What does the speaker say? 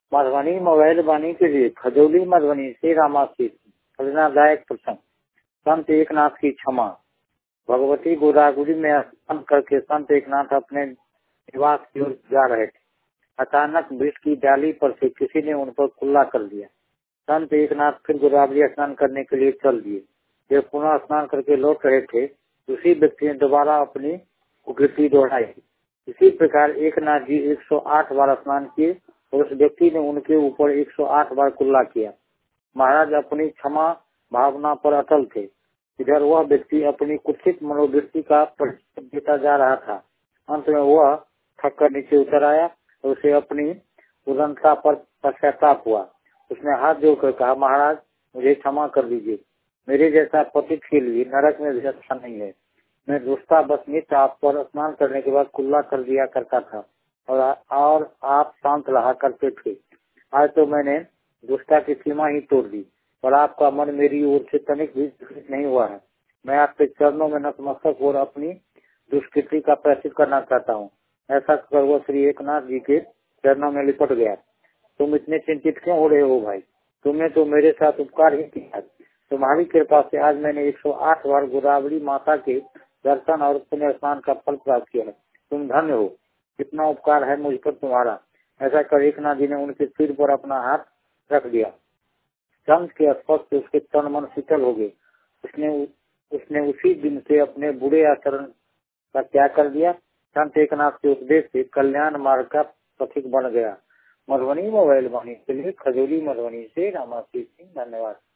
Madhubani mobile वाणी के लिए खजौली मधुबनी से रामाशीष। प्रेरणादायक प्रसंग। संत एकनाथ की क्षमा। भगवती गोदावरी में स्नान करके संत एकनाथ अपने निवास की ओर जा रहे थे। अचानक वृक्ष की डाली पर से किसी ने उन पर कुल्ला कर दिया। संत एकनाथ फिर गोदावरी स्नान करने के लिए चल दिए। वे पुनः स्नान करके लौट रहे थे, उसी व्यक्ति ने दोबारा अपनी कुकृति दोहराई। इसी प्रकार एकनाथ जी 108 बार स्नान किए और उस व्यक्ति ने उनके ऊपर 108 बार कुल्ला किया। महाराज अपनी क्षमा भावना पर अटल थे। इधर वह व्यक्ति अपनी कुत्सित मनोवृत्ति का परिचय देता जा रहा था। अंत में वह थक कर नीचे उतर आया और उसे अपनी उदारता पर पश्चाताप हुआ। उसने हाथ जोड़कर कहा, महाराज मुझे क्षमा कर दीजिए। मेरे जैसा पतित के लिए नरक में भी अच्छा नहीं है। मैं दुष्टावश नित्य आप पर स्नान करने के बाद कुल्ला कर दिया करता था और आप शांत रहा करते थे। आज तो मैंने दुष्टा की सीमा ही तोड़ दी, पर आपका मन मेरी ओर से तनिक भी विचलित नहीं हुआ है। मैं आपके चरणों में नतमस्तक और अपनी दुष्कृति का प्रायश्चित करना चाहता हूँ। ऐसा कर वह श्री एकनाथ जी के चरणों में लिपट गया। तुम इतने चिंतित क्यों हो रहे हो भाई? तुमने तो मेरे साथ उपकार ही किया। तुम्हारी कृपा से आज मैंने 108 बार गोदावरी माता के दर्शन और पुण्य स्नान का फल प्राप्त किया है। तुम धन्य हो। कितना उपकार है मुझ पर तुम्हारा। ऐसा कर एकनाथ जी ने उनके सिर पर अपना हाथ रख दिया। चंद के स्पर्श से उसके तन मन शीतल हो गए। उसने उसी दिन से अपने बुरे आचरण का त्याग कर दिया। संत एकनाथ के उपदेश से कल्याण मार्ग का पथिक बन गया। मधुबनी मोबाइल वाणी के लिए खजौली मधुबनी से रामाशीष सिंह। धन्यवाद।